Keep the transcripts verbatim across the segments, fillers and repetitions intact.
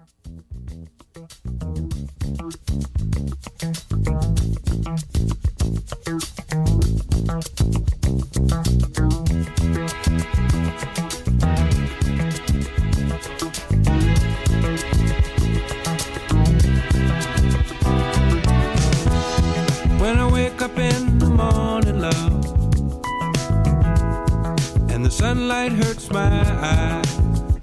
When I wake up in the morning, love, and the sunlight hurts my eyes,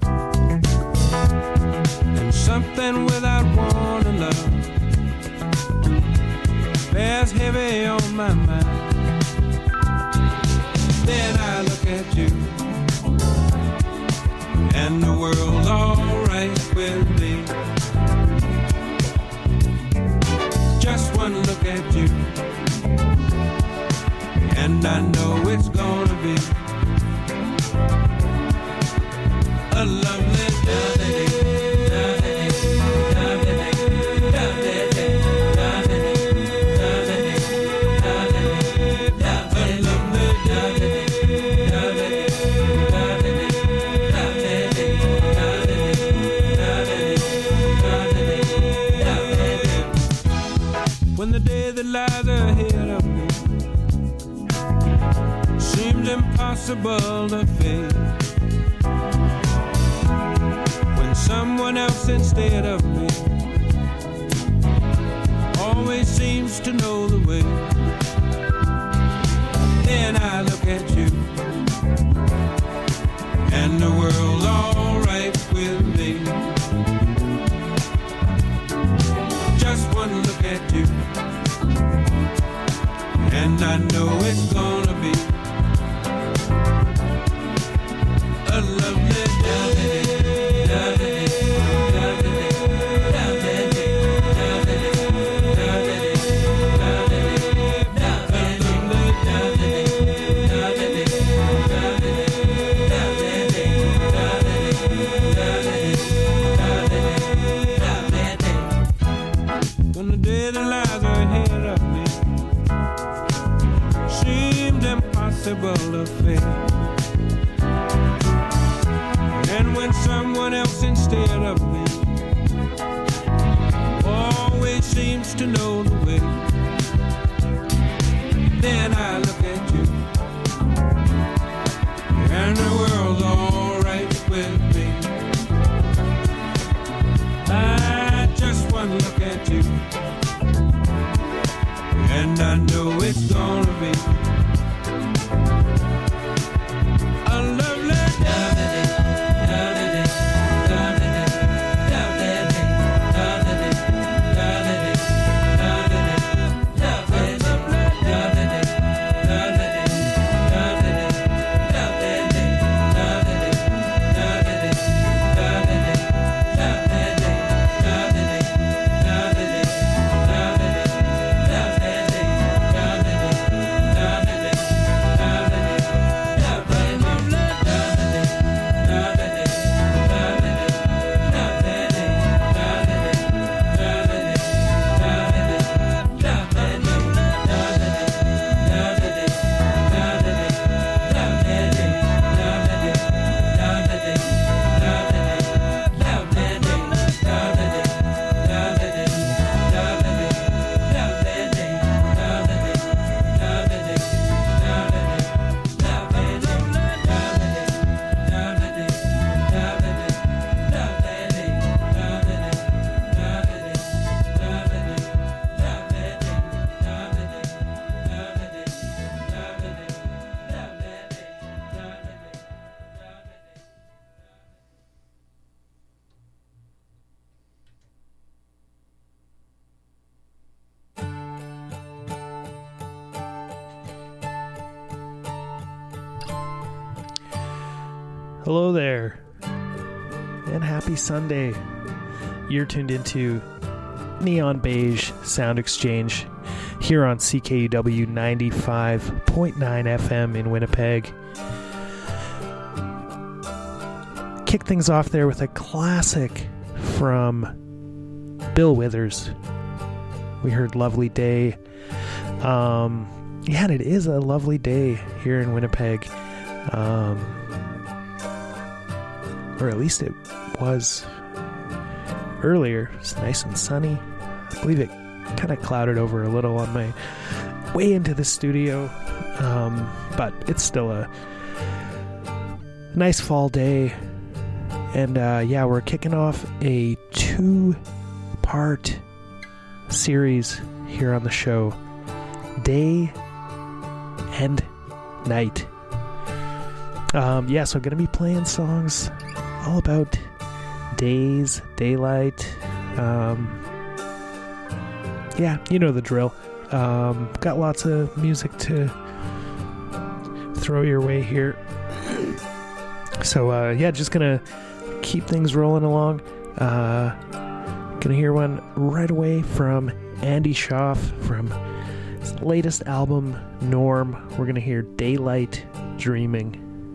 and something without warning, love, bears heavy on my mind. Then I look at you, and the world's alright with me. Just one look at you, and I know it's gonna be a lovely day. When the day that lies ahead of me seems impossible to face, when someone else instead of me always seems to know the way, then I look at you, and the world's alright with me. Just one look at you, and I know it's gonna be a lovely day. When the day that lies ahead of me seemed impossible to face, and when someone else instead of me always seems to know the way, then I look at you, and the world's alright with me. I just one look at you, and I know it's gonna be a lovely day. Hello there, and happy Sunday. You're tuned into Neon Beige Sound Exchange here on C K U W ninety-five point nine F M in Winnipeg. Kick things off there with a classic from Bill Withers. We heard Lovely Day. Um, yeah, and it is a lovely day here in Winnipeg. Um, or at least it was earlier. It's nice and sunny. I believe it kind of clouded over a little on my way into the studio, um, but it's still a nice fall day. And uh, yeah, we're kicking off a two-part series here on the show, Day and Night. Um, yeah, so I'm going to be playing songs all about days, daylight. Um, yeah, you know the drill. Um, got lots of music to throw your way here. So, uh, yeah, just going to keep things rolling along. Uh, gonna hear one right away from Andy Schaaf from his latest album, Norm. We're gonna hear Daylight Dreaming.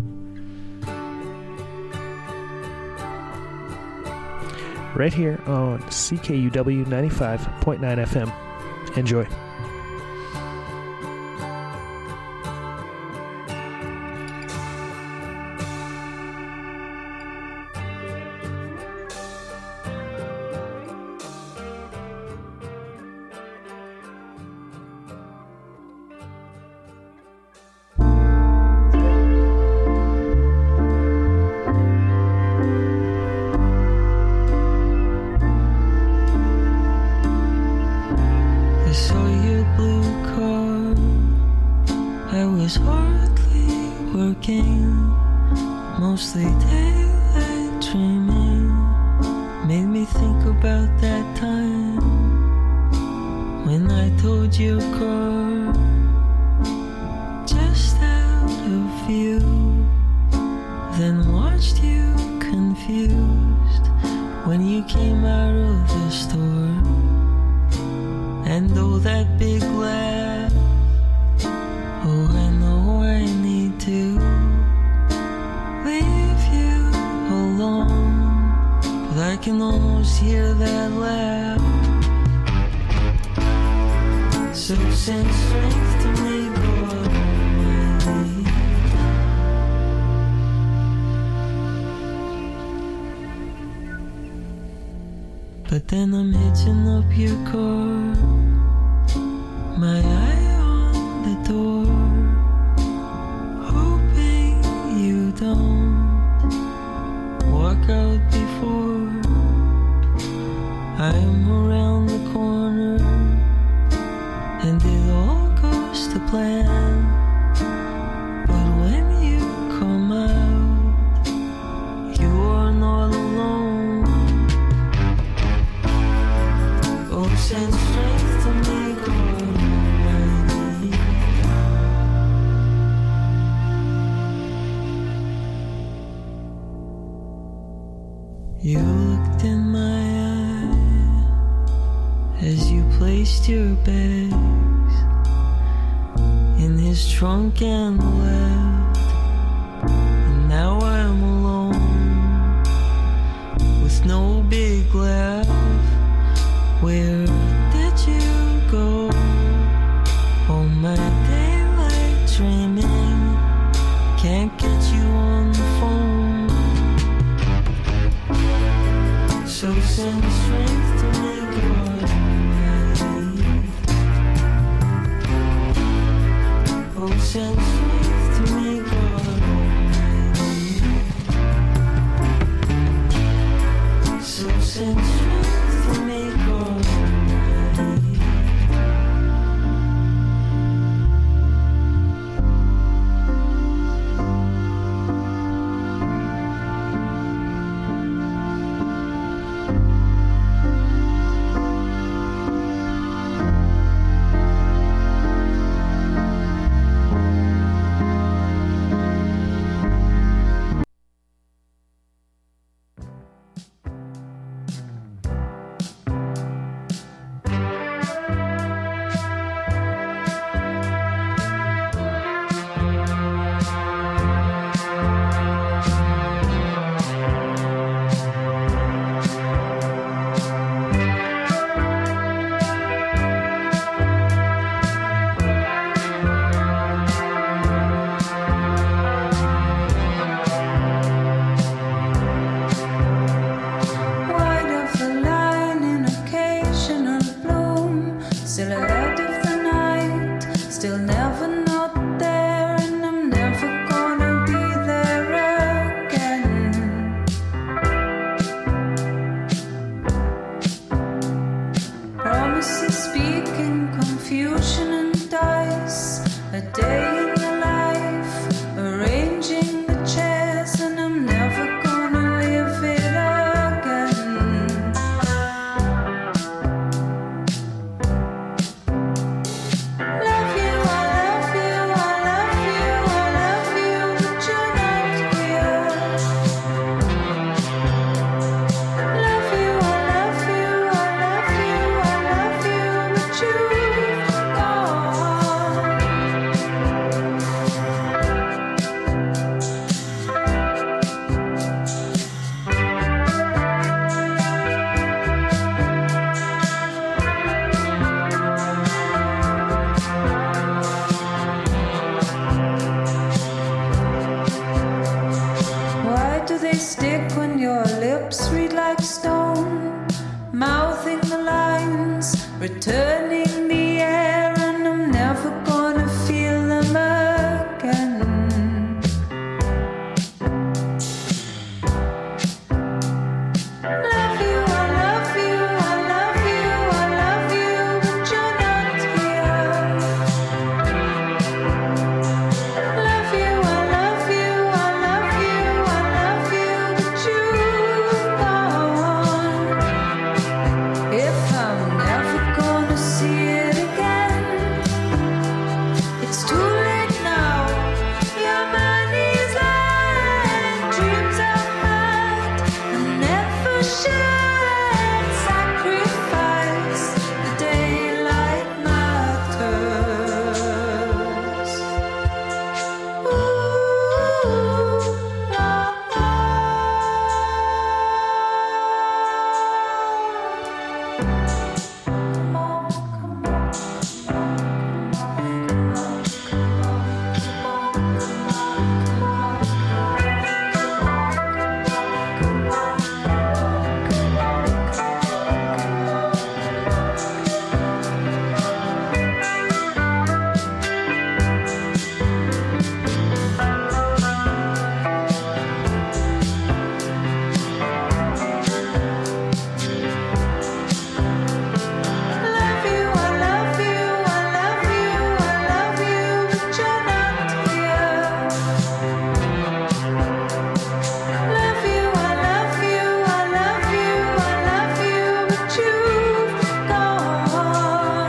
Right here on C K U W ninety-five point nine F M. Enjoy. But then I'm hitching up your car, my eye on the door, hoping you don't walk out before I'm around the corner and it all goes to plan. But when you come out, you are not alone. Send strength to make all I need. You looked in my eye as you placed your bags in his trunk and left. And now I'm alone with no big laugh. Where did you go? Oh, my daylight dreaming, can't get you on the phone. So send strength to make what I need. Oh, send strength to make what I need. So send strength to make what they stick when your lips read like stone, mouthing the lines, returning the air, and I'm never gonna feel them again. Love you, I love you, I love you, I love you, but you're not here. Love you, I love you, I love you, I love you, but you've gone. If I'm never gonna see it again, it's too late now. Your money's lying, dreams are hard and never should sacrifice the daylight matters. Ooh, la, la. Come on, come on, come on, come Love you, I love you, I love you, I love you, but you're not here. Love you, I love you, I love you, I love you, but you've gone.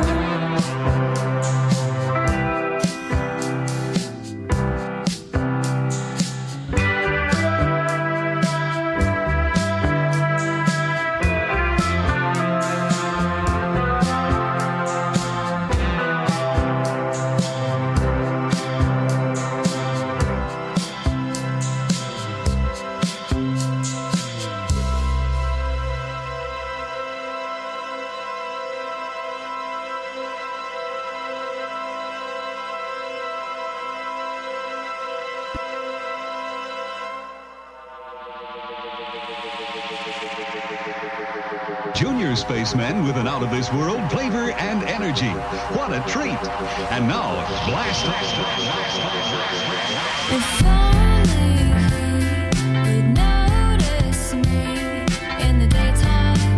Junior spacemen with an out-of-this-world flavor and energy. What a treat! And now, blast off! If only he would notice me in the daytime,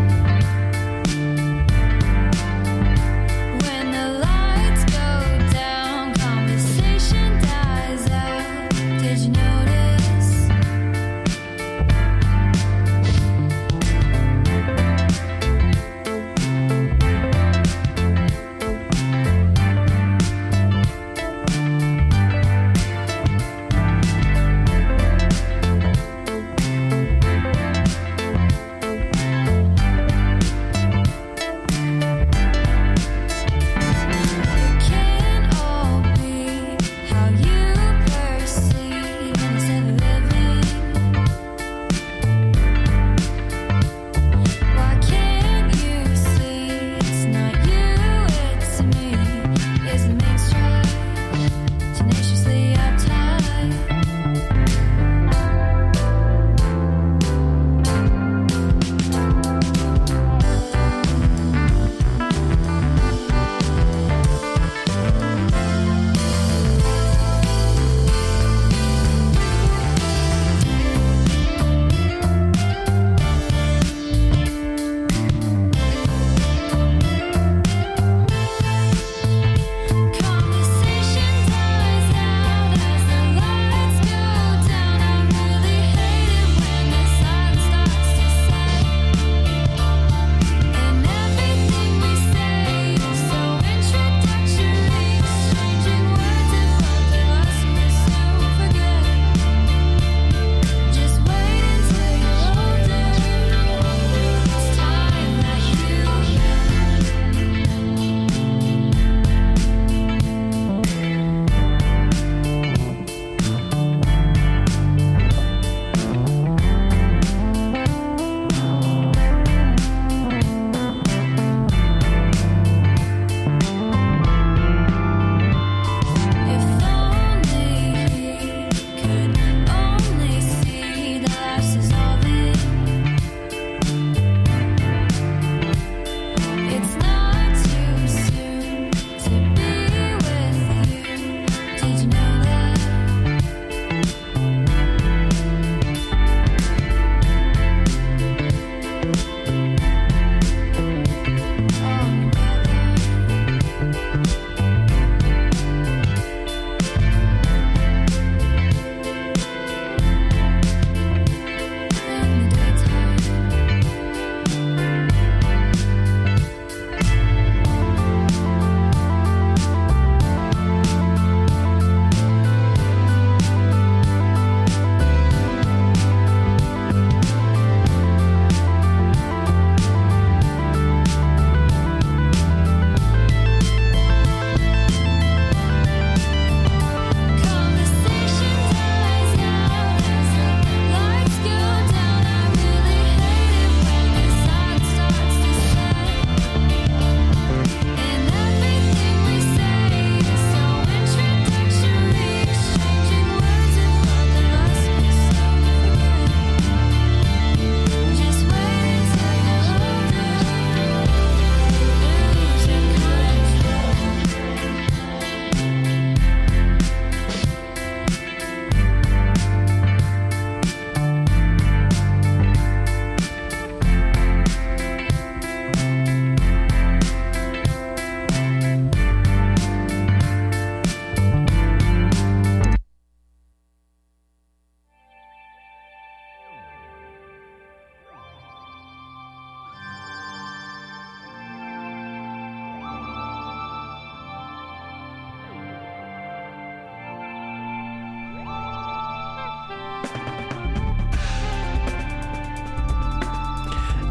when the lights go down, conversation dies out. Did you notice?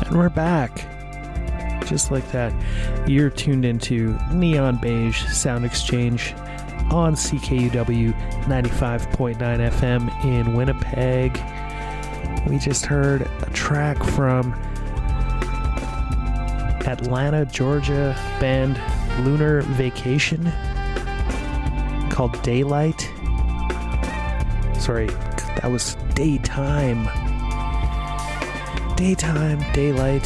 And we're back. Just like that. You're tuned into Neon Beige Sound Exchange on C K U W ninety-five point nine F M in Winnipeg. We just heard a track from Atlanta, Georgia band Lunar Vacation called Daylight. Sorry, that was Daytime. Daytime, Daylight.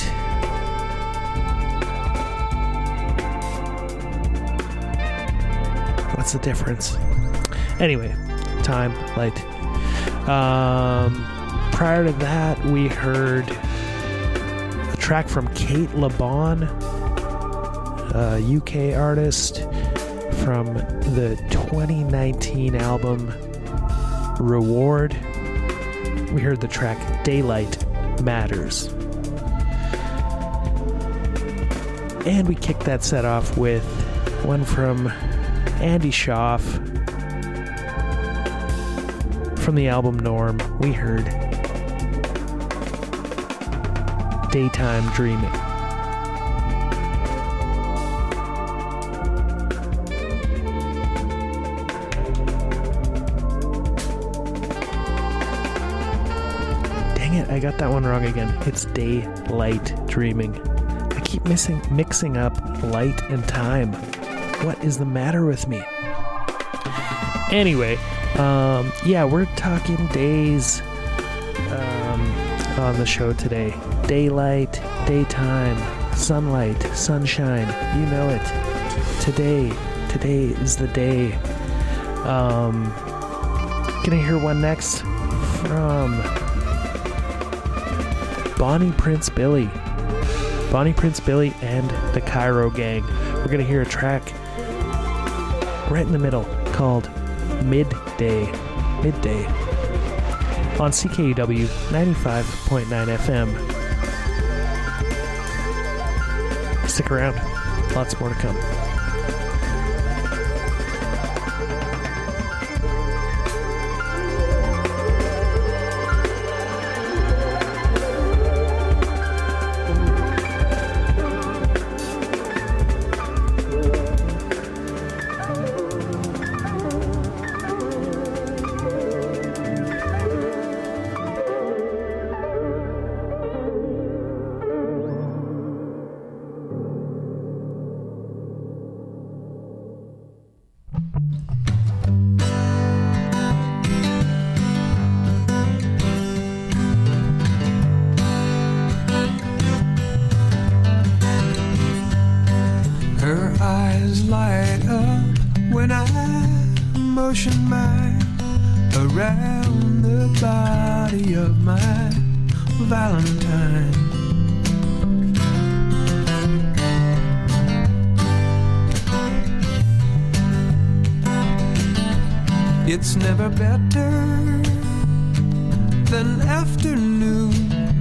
What's the difference? Anyway, time, light. Um, prior to that, we heard a track from Kate LeBon, a U K artist, from the twenty nineteen album Reward. We heard the track Daylight Matters. And we kicked that set off with one from Andy Schaaf from the album Norm. We heard Daytime Dreaming. Dang it, I got that one wrong again. It's Daylight Dreaming. I keep missing, mixing up light and time. What is the matter with me? Anyway, um, yeah, we're talking days um, on the show today. Daylight, daytime, sunlight, sunshine, you know it. Today, today is the day. Um, gonna hear one next from Bonnie Prince Billy. Bonnie Prince Billy and the Cairo Gang. We're gonna hear a track right in the middle called Midday. Midday. On C K U W ninety-five point nine F M. Stick around. Lots more to come. motion mine around the body of my Valentine. It's never better than afternoon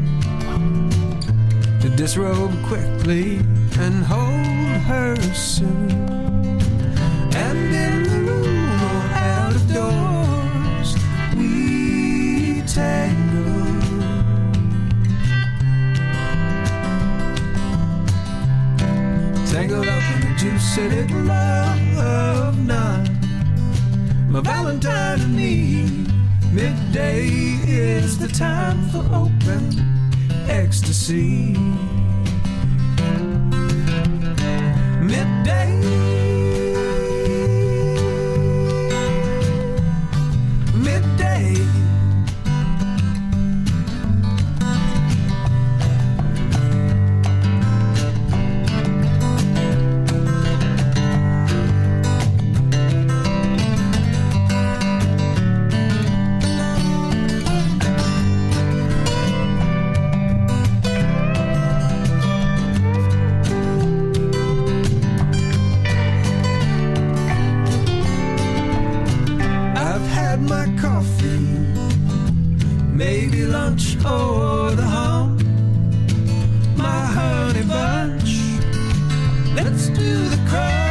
to disrobe quickly and hold her soon. And in the room or out of doors, we tangle. Tangled up in the juicy love of night. My Valentine and me, midday is the time for open ecstasy. Midday, midday. Maybe lunch or the hump, my honey bunch. Let's do the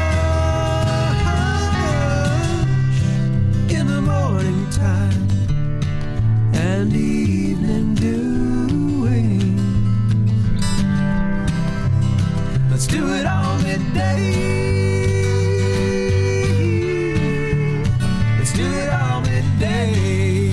crush in the morning time and evening doing. Let's do it all midday.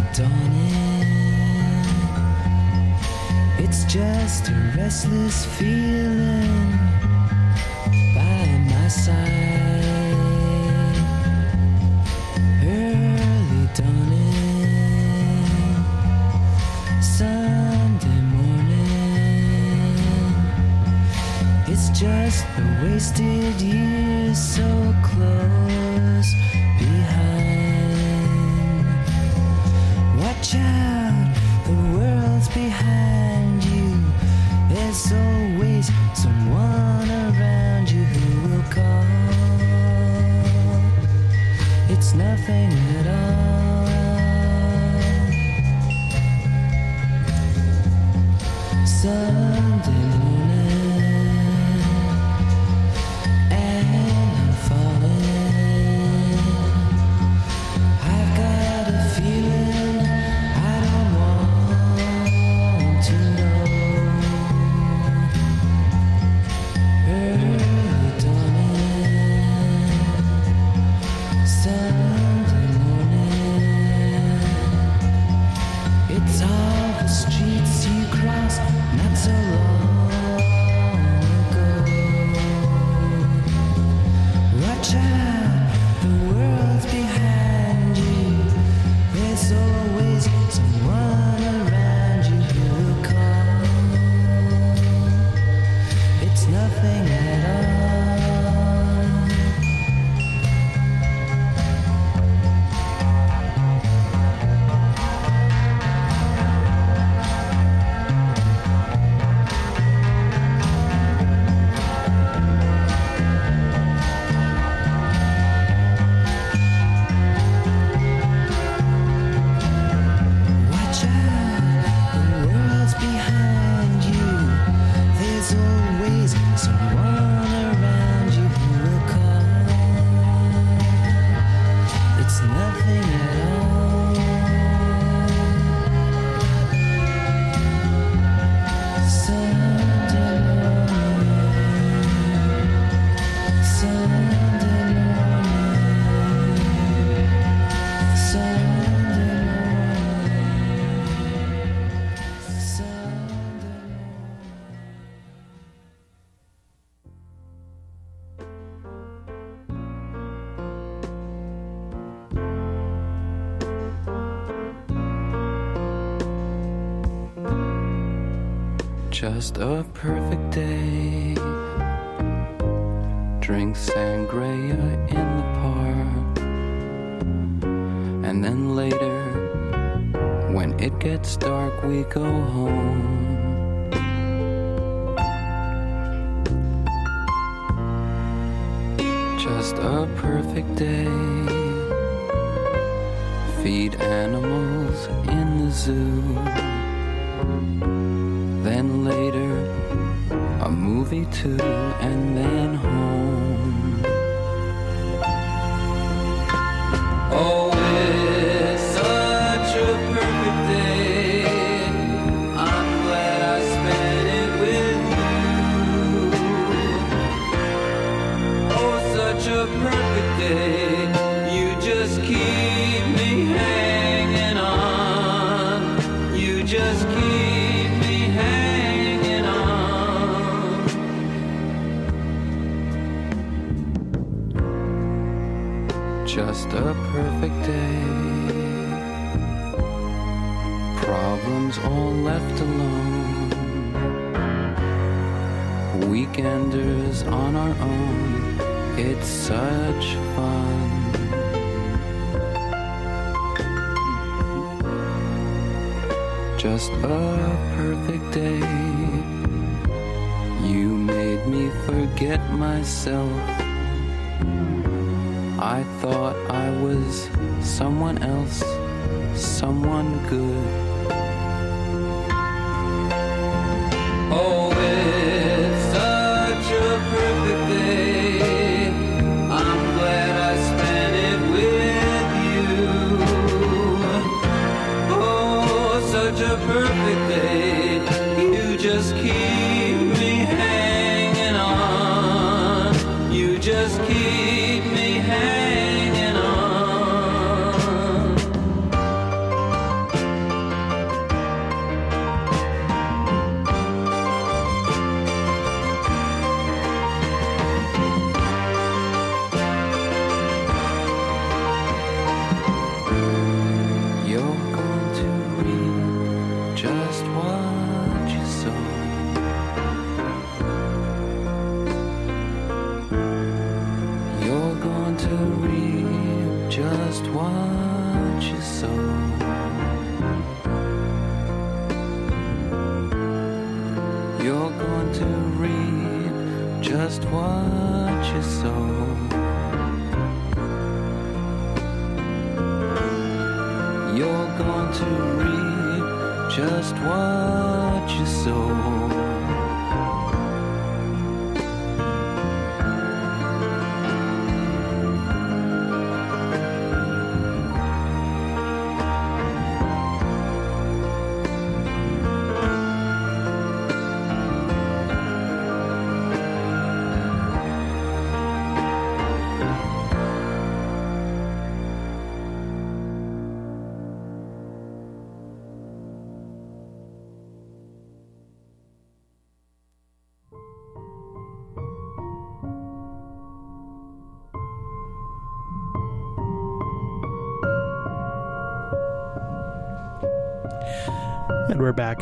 dawning. It's just a restless feeling by my side. Early dawning, Sunday morning. It's just the wasted years so close behind. Watch out, the world's behind you. There's always someone around you who will call. It's nothing at all. Sunday morning, and I'm falling. I've got a feeling I don't want to know. Early dawning, Sunday morning. It's all the streets you cross not so long ago. Watch out, the world's behind you. There's always someone around you who will call. It's nothing at all. Watch out, the world's behind you. There's always someone around you who will call. It's nothing at all. Sunday morning, Sunday morning, Sunday morning, Sunday Just a perfect day. Drink sangria in the park. And then later, when it gets dark, we go home. Just a perfect day. Feed animals in the zoo. Then later, a movie too, and then home. Oh, it's such a perfect day. I'm glad I spent it with you. Oh, such a perfect day. You just keep me hanging on. You just keep me hanging on. Just a perfect day. Problems all left alone. Weekenders on our own. It's such fun. Just a perfect day. You made me forget myself. I thought I was someone else, someone good. Oh, it's such a perfect day. I'm glad I spent it with you. Oh, such a perfect day. You just keep me hanging on. You just keep me hanging on. what you sow. You're going to reap just what you sow. You're going to reap just what you sow. And we're back.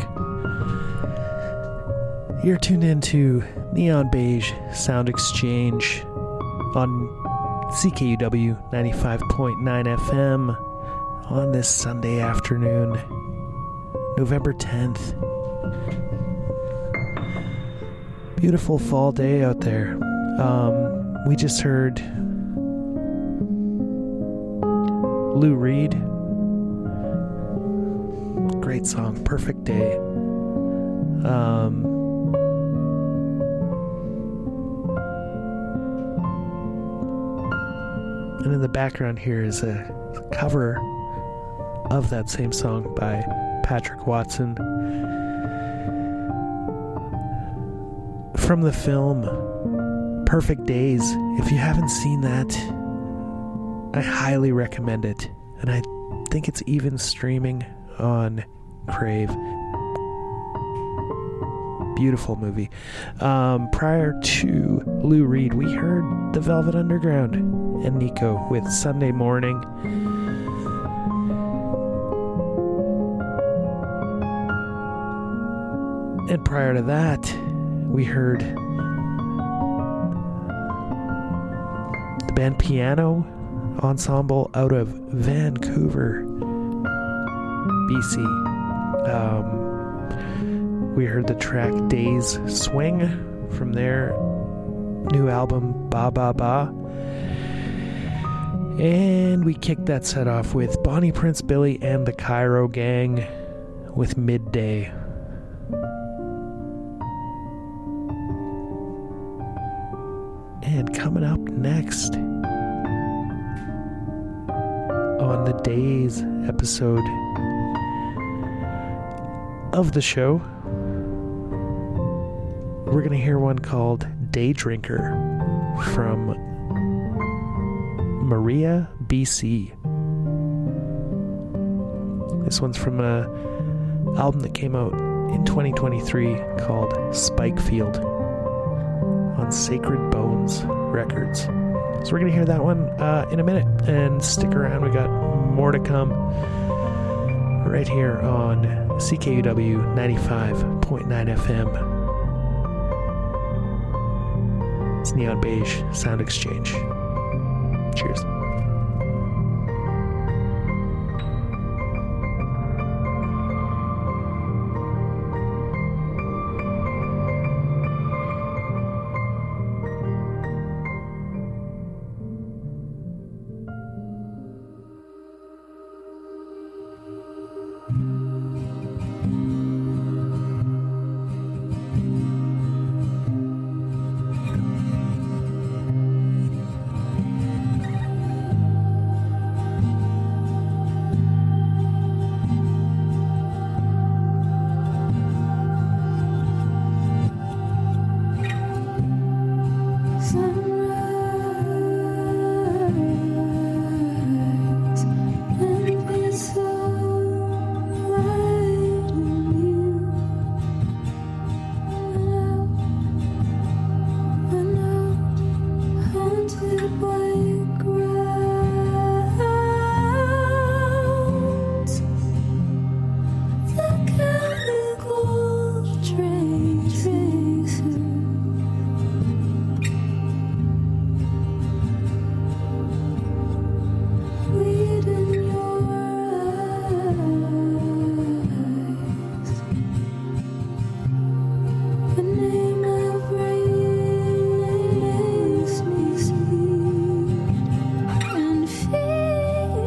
You're tuned into Neon Beige Sound Exchange on C K U W ninety-five point nine F M on this Sunday afternoon, November tenth. Beautiful fall day out there. Um, we just heard Lou Reed. Great song, Perfect Day. Um, and in the background here is a cover of that same song by Patrick Watson from the film Perfect Days. If you haven't seen that, I highly recommend it. And I think it's even streaming on Crave. Beautiful movie. Um, prior to Lou Reed, we heard The Velvet Underground and Nico with Sunday Morning. And prior to that, we heard the band Piano Ensemble out of Vancouver, B C. Um, we heard the track Days Swing from their new album Ba Ba Ba. And we kicked that set off with Bonnie Prince Billy and the Cairo Gang with Midday. And coming up next on the Days episode of the show, we're going to hear one called Day Drinker from Maria, B C. This one's from a album that came out in twenty twenty-three called Spikefield on Sacred Bones Records. So we're going to hear that one uh, in a minute, and stick around. We got more to come right here on C K U W ninety-five point nine F M. It's Neon Beige Sound Exchange. Cheers.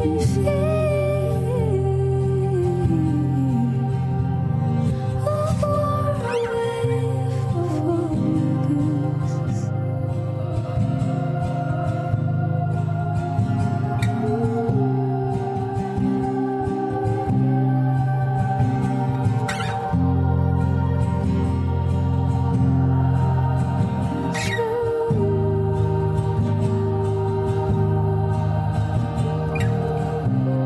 Thank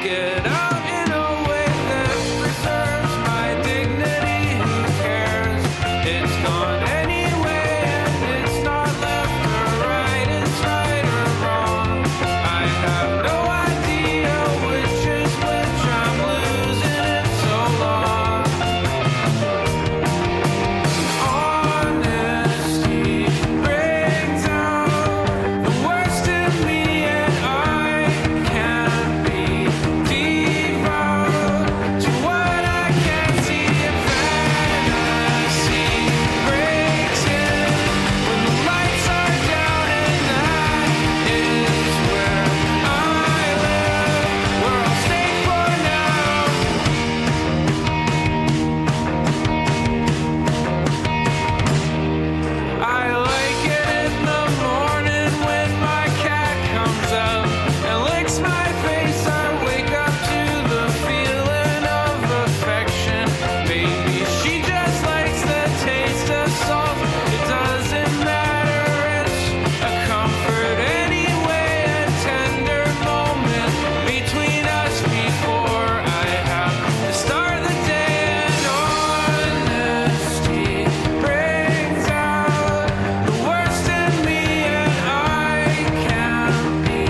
get out in a way that preserves my dignity. Who cares? It's gone anyway, and it's not left or right. It's right or wrong. I have no idea which is which. I'm losing it so long. Honesty brings out the worst in me, and I can't be devout to what I can't see. If fantasy breaks in when the lights are down, and that is where I live, where I'll stay for now. I like it in the morning when my cat comes up and licks my face. I wake up to the feeling of affection. Maybe she just likes the taste of salt. It doesn't matter, it's a comfort anyway. A tender moment between us before I have to start the day. And honesty brings out the worst in me, and I can't be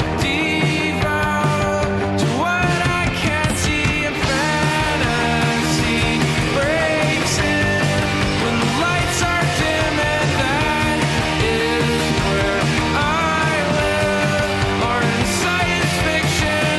devout to what I can't see. And fantasy breaks in when the lights are dim, and that is where I live, or in science fiction.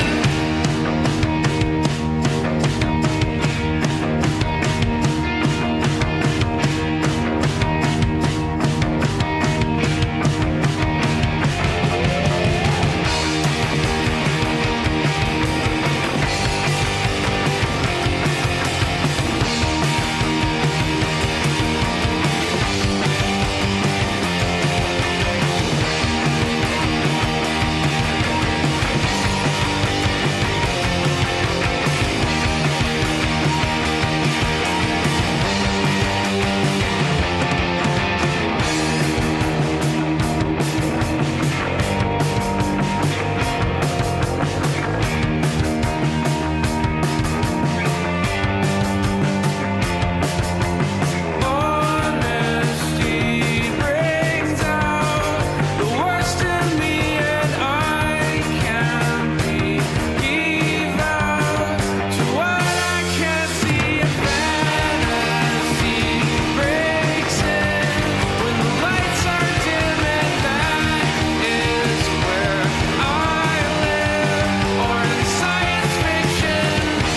Honesty brings out the worst in me, and I can't be devout to what I can't see. And fantasy breaks in when the lights are dim, and that is where I live, or in science fiction.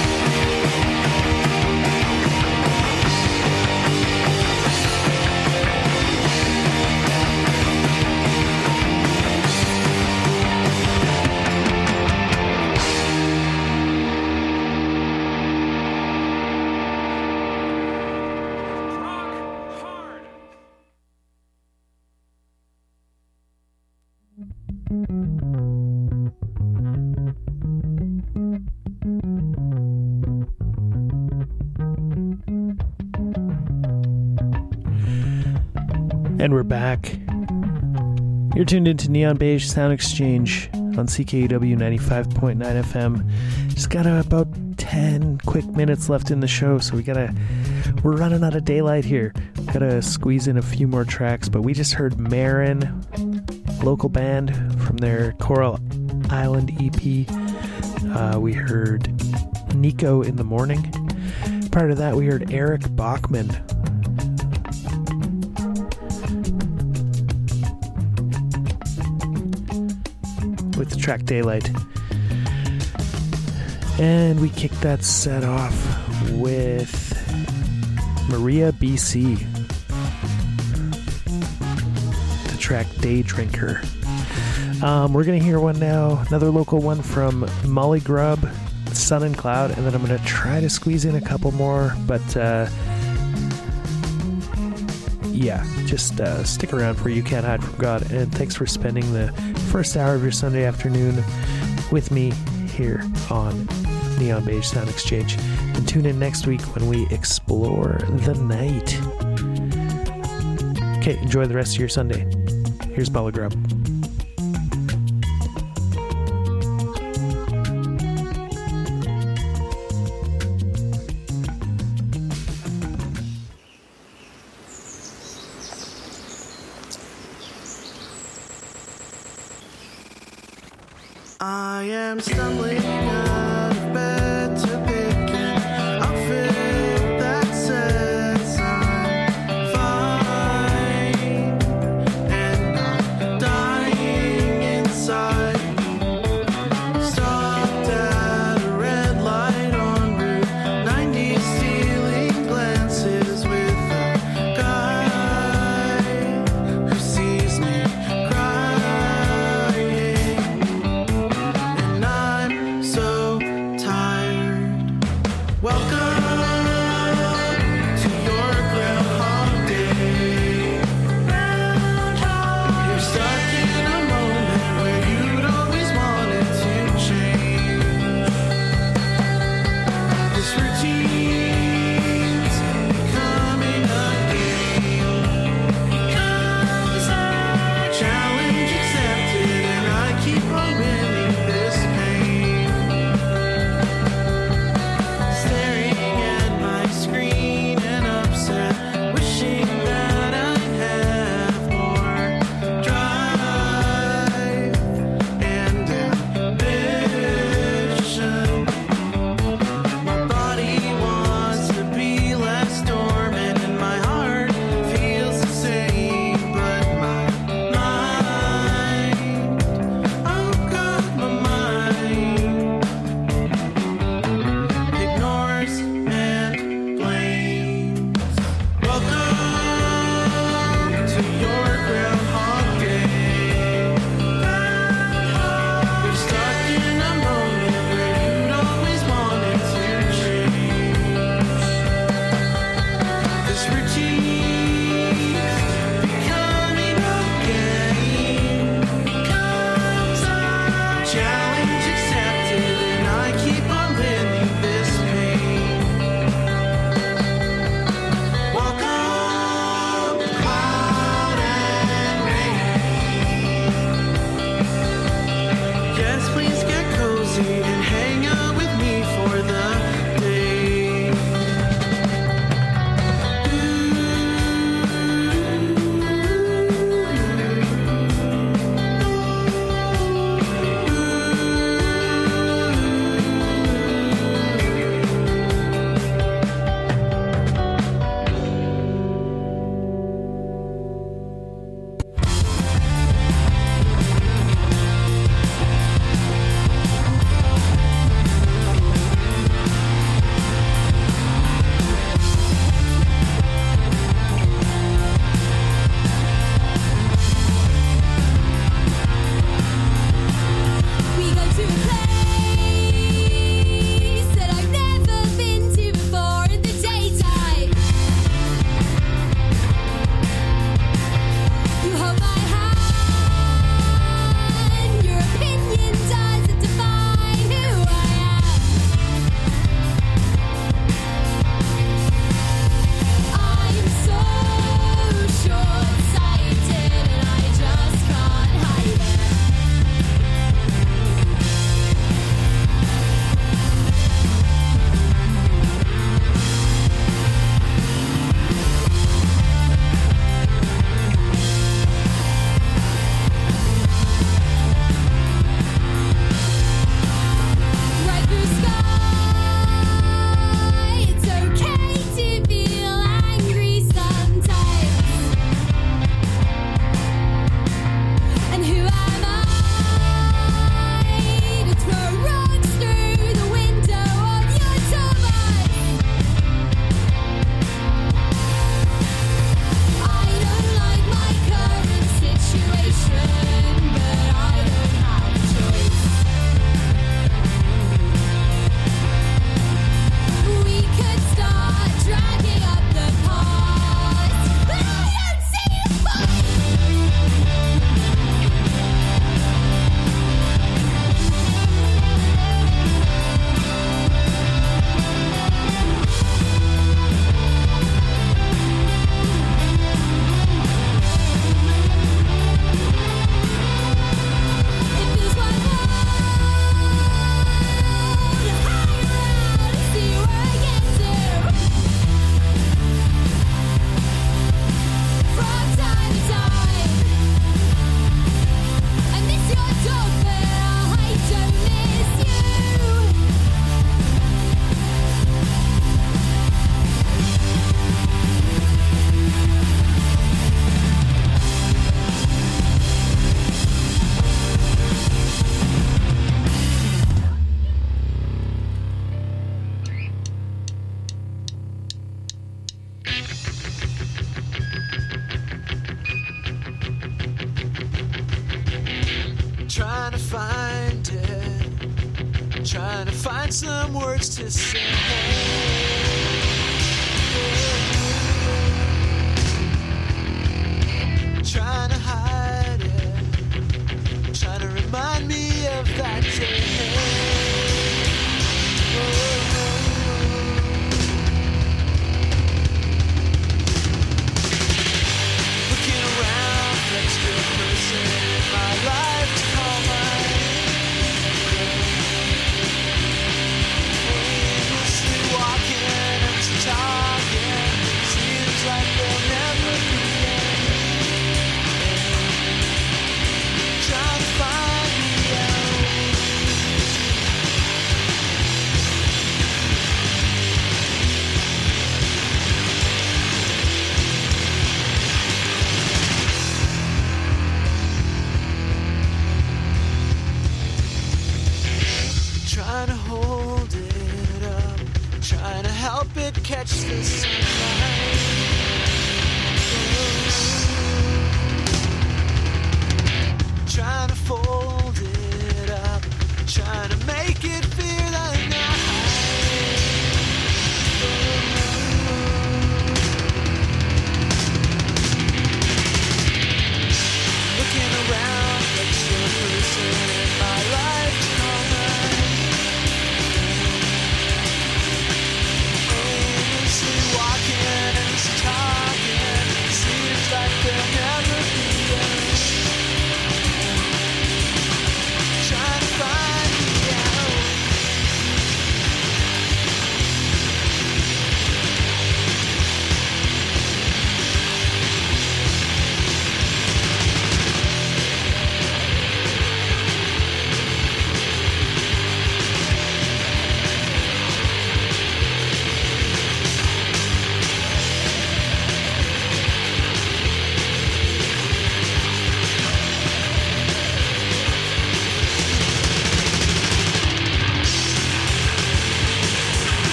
And we're back. You're tuned into Neon Beige Sound Exchange on C K U W ninety-five point nine F M. Just got uh, about ten quick minutes left in the show, so we gotta, we're running out of daylight here. Gotta squeeze in a few more tracks, but we just heard Marin, local band from their Coral Island E P. Uh, we heard Nico in the Morning. Prior to that, we heard Eric Bachman with the track Daylight. And we kicked that set off with Maria B C, the track Day Drinker. Um, we're going to hear one now, another local one from Molly Grubb, Sun and Cloud, and then I'm going to try to squeeze in a couple more, but uh, yeah, just uh, stick around for You Can't Hide From God, and thanks for spending the first hour of your Sunday afternoon with me here on Neon Beige Sound Exchange. And tune in next week when we explore the night. Okay, enjoy the rest of your Sunday. Here's Molly Grubb. am stumbling out of bed to pick an outfit that says I'm fine, and I'm dying inside. Stopped at a red light on Route ninety, stealing glances with a guy who sees me crying. And I'm so Trying to find it, trying to find some words to say. Trying to hide it, trying to remind me of that day. Looking around for extra person in my life to call mine. Aimlessly walking and talking, seems like they'll never be end. Trying to find me out. Trying to hold it up, trying to help it catch the sunlight. Trying to fold it up, trying to make it feel